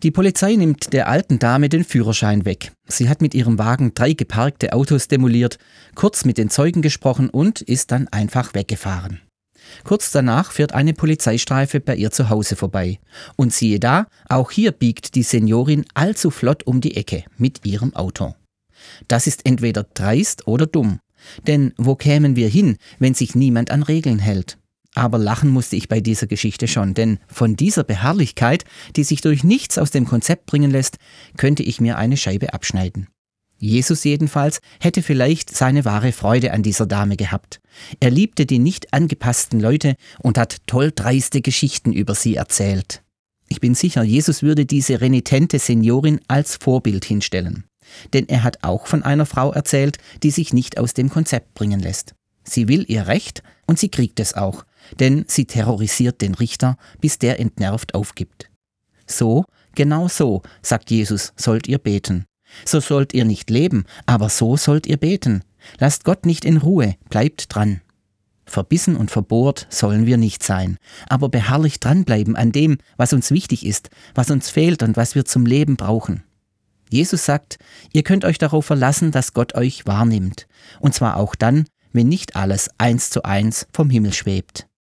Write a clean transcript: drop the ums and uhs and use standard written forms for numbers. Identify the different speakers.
Speaker 1: Die Polizei nimmt der alten Dame den Führerschein weg. Sie hat mit ihrem Wagen 3 geparkte Autos demoliert, kurz mit den Zeugen gesprochen und ist dann einfach weggefahren. Kurz danach fährt eine Polizeistreife bei ihr zu Hause vorbei. Und siehe da, auch hier biegt die Seniorin allzu flott um die Ecke mit ihrem Auto. Das ist entweder dreist oder dumm. Denn wo kämen wir hin, wenn sich niemand an Regeln hält? Aber lachen musste ich bei dieser Geschichte schon, denn von dieser Beharrlichkeit, die sich durch nichts aus dem Konzept bringen lässt, könnte ich mir eine Scheibe abschneiden. Jesus jedenfalls hätte vielleicht seine wahre Freude an dieser Dame gehabt. Er liebte die nicht angepassten Leute und hat toll dreiste Geschichten über sie erzählt. Ich bin sicher, Jesus würde diese renitente Seniorin als Vorbild hinstellen. Denn er hat auch von einer Frau erzählt, die sich nicht aus dem Konzept bringen lässt. Sie will ihr Recht und sie kriegt es auch, denn sie terrorisiert den Richter, bis der entnervt aufgibt. So, genau so, sagt Jesus, sollt ihr beten. So sollt ihr nicht leben, aber so sollt ihr beten. Lasst Gott nicht in Ruhe, bleibt dran. Verbissen und verbohrt sollen wir nicht sein, aber beharrlich dranbleiben an dem, was uns wichtig ist, was uns fehlt und was wir zum Leben brauchen. Jesus sagt, ihr könnt euch darauf verlassen, dass Gott euch wahrnimmt. Und zwar auch dann, wenn nicht alles 1:1 vom Himmel schwebt.